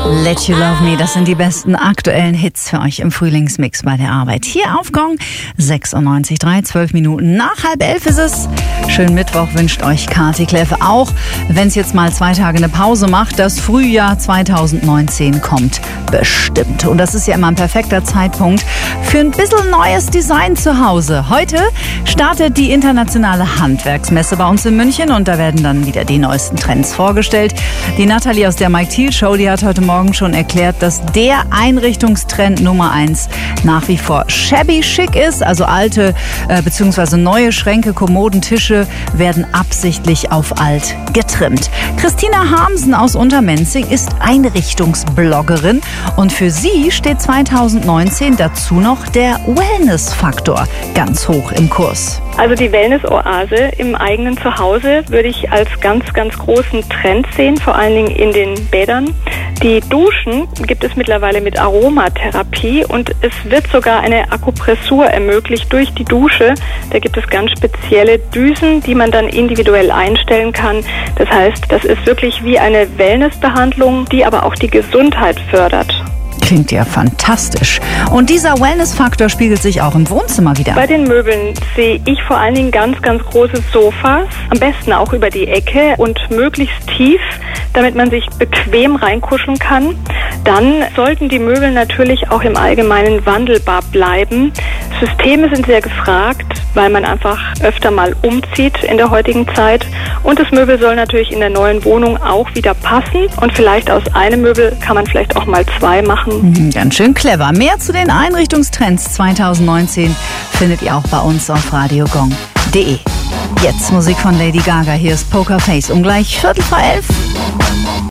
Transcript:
Let You Love Me, das sind die besten aktuellen Hits für euch im Frühlingsmix bei der Arbeit. Hier auf Gong 96,3, 12 Minuten nach 10:30 ist es. Schönen Mittwoch wünscht euch Kati Kläffe. Auch wenn es jetzt mal 2 Tage eine Pause macht, das Frühjahr 2019 kommt bestimmt. Und das ist ja immer ein perfekter Zeitpunkt für ein bisschen neues Design zu Hause. Heute startet die internationale Handwerksmesse bei uns in München und da werden dann wieder die neuesten Trends vorgestellt. Die Nathalie aus der Mike Thiel Show, die hat heute Morgen schon erklärt, dass der Einrichtungstrend Nummer 1 nach wie vor shabby chic ist. Also alte bzw. neue Schränke, Kommoden, Tische werden absichtlich auf alt getrimmt. Christina Harmsen aus Untermenzing ist Einrichtungsbloggerin und für sie steht 2019 dazu noch der Wellness-Faktor ganz hoch im Kurs. Also die Wellness-Oase im eigenen Zuhause würde ich als ganz, ganz großen Trend sehen, vor allen Dingen in den Bädern. Die Duschen gibt es mittlerweile mit Aromatherapie und es wird sogar eine Akupressur ermöglicht durch die Dusche. Da gibt es ganz spezielle Düsen, die man dann individuell einstellen kann. Das heißt, das ist wirklich wie eine Wellnessbehandlung, die aber auch die Gesundheit fördert. Klingt ja fantastisch. Und dieser Wellness-Faktor spiegelt sich auch im Wohnzimmer wieder. Bei den Möbeln sehe ich vor allen Dingen ganz, ganz große Sofas. Am besten auch über die Ecke und möglichst tief, damit man sich bequem reinkuscheln kann. Dann sollten die Möbel natürlich auch im Allgemeinen wandelbar bleiben. Systeme sind sehr gefragt, weil man einfach öfter mal umzieht in der heutigen Zeit. Und das Möbel soll natürlich in der neuen Wohnung auch wieder passen. Und vielleicht aus einem Möbel kann man vielleicht auch mal 2 machen. Ganz schön clever. Mehr zu den Einrichtungstrends 2019 findet ihr auch bei uns auf radiogong.de. Jetzt Musik von Lady Gaga. Hier ist Poker Face um gleich 11:15.